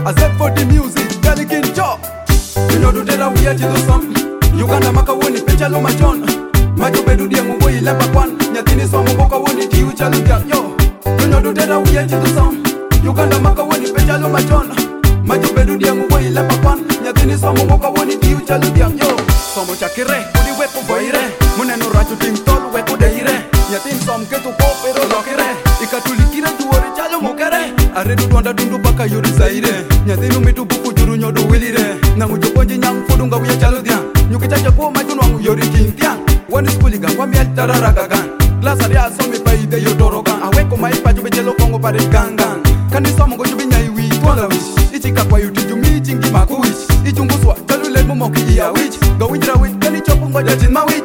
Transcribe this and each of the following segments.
I said for the music, Pelican Joe. You know do that we are to do some. Uganda makawoni pecha lo machon. Majo bedu dia mungo ilepa kwan. Nyatini so mungo kawoni tiyu chalu dia. Yo, you know do that we are to do some. Uganda makawoni pecha lo machon. Majo bedu dia mungo ilepa kwan. Nyatini so mungo kawoni tiyu chalu dia. Yo, somo chakire, kudi wepo boire. Muneno raju ting tolu wepo deire. Nyatin som ketu po pero lokire. Ikatulikira tuore chalo mukere. Aredu tuanda dundu baka yuri zaire. Nyatinu mitu buku juru nyodo wilire. Na mujoponji nyang fudunga uya chalo dia. Nyukichacha kuo majunu wangu yori kintiang. Wani skuliga wami altarara gagan. Klasa ria somi pa ide yodorogan. Aweko maipa jube chelo kongo pare gangan. Kani somo go jubi nyai wii tuala wish. Ichika kwa yuti jumi chingi makuwish. Ichunguswa chalu le mumoki iya wich. Gawinjira wich kani chopu ngoja chin ma wich.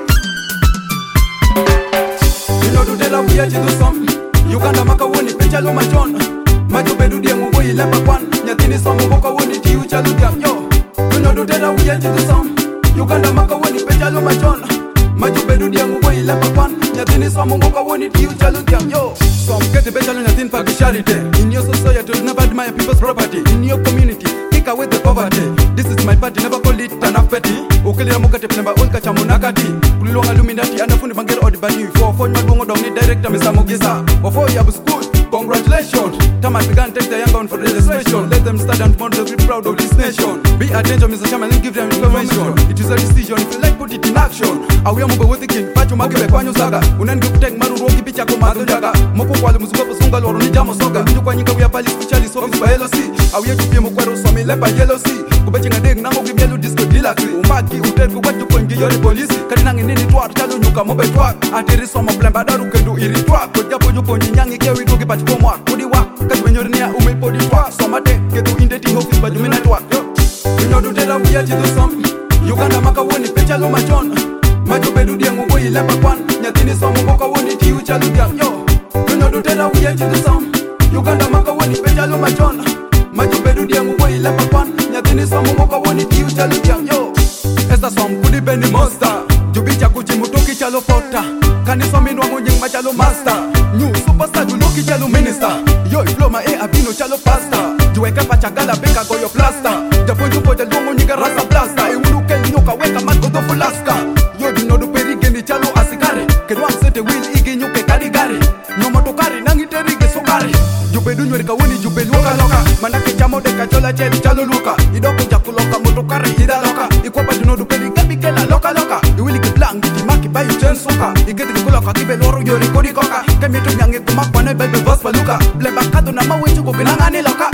You know do that we are to do some. Uganda makawoni pecha lo machon. Majo bedu dia mungo ilepa kwan. Nyatini so mungo kawoni tiyu chalu dia. Yo, you know do that we are to do some. Uganda makawoni pecha lo machon. Majo bedu dia mungo ilepa kwan. Nyatini so mungo kawoni tiyu chalu dia. Yo, some get the pecha lo nyatin pa charity. In your society never admire people's property. In your community kick away the poverty. This is my party, never call it an petty. Ukeli ramukate pnemba ulka chamunakati. Kulilonga luminati anafundi bangero odibani. For madongo dong ni director Mr. Mugisa. Before you have school, congratulations. Taman began take the young on for registration. Let them start and want to be proud of this nation. Be attention Mr. Chairman and give them information. It is a decision, if you like put it in action. Awia mube with the king, pacho magibe kwanyo saga. Unangi kutek maru rogi picha kumazo jaga. Moko kwale musugopo sunga loro ni jamo soga. Nyo kwa nyinga wia pali kuchali office by LOC. Awia tupie mkwero somi lepa yellow sea. Kubechinga deg nango gimielu disco deluxe. Umaki uteku watu kwenye yore polisi. Karinangi nini tuat chalo nyuka mobe tuat. Atiri somo plemba daru kendu iri tuat. Kojapo jupo nyinyangi kewi dogi pachi pomwa. Kudi wak, kati benyornia ume podi tuat. Somate ketu indeti office baju mina tuat. You know do that we are to do some. Uganda makawoni pecha lo machon. Majo bedu dia mungo ilepa kwan. Nyatini so mungo kawoni tiyu chalu dia. Yo, you know do that we are to do some. Uganda makawoni pecha lo machon. Majo bedu dia mungo ilepa kwan. Nyatini so mungo kawoni tiyu chalu dia. Yo, esta som kudi beni monster. Jubicha kuchi mutoki chalo pota. Kani so minwa mwenye machalo master. New superstar juluki chalo minister. Yo diploma abino chalo pasta. Juweka pachagala beka goyo plaster. Japo jupo jalongo nyiga rasa blaster. Iwuruke nyoka weka matko do fulaska. Yo dinodu perige ni chalo asikare. Kedwa msete will igi nyuke karigare. Nyoma tokari nangi terige sokare. Jubedu nyweka wuni jubelu loka. Manake chamo deka chola cheli chalo luka. Idoko jakuloka motokare hida loka. Ikwa dinodu perige bikela loka. Iwili kiblang dimaki bayu chen suka. Igeti kuloka kibe loro yori kodi koka. Kemitu nyange kumakwane baby boss paluka. Bleba kato na mawechu kukinangani loka.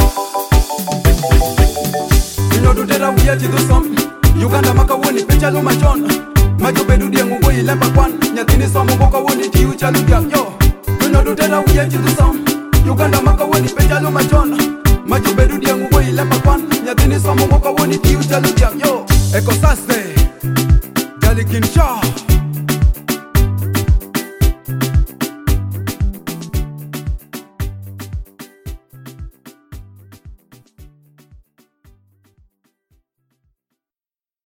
You know do that we are to do some. Uganda makawoni pecha lo machon. Majo bedu dia mungo ilepa kwan. Nyatini so mungo kawoni tiyu chalu dia. Yo, you know do that we are to do some. Uganda makawoni pecha lo machon. Majo bedu dia mungo ilepa kwan. Nyatini so mungo kawoni tiyu chalu dia. Yo, Eco Saste.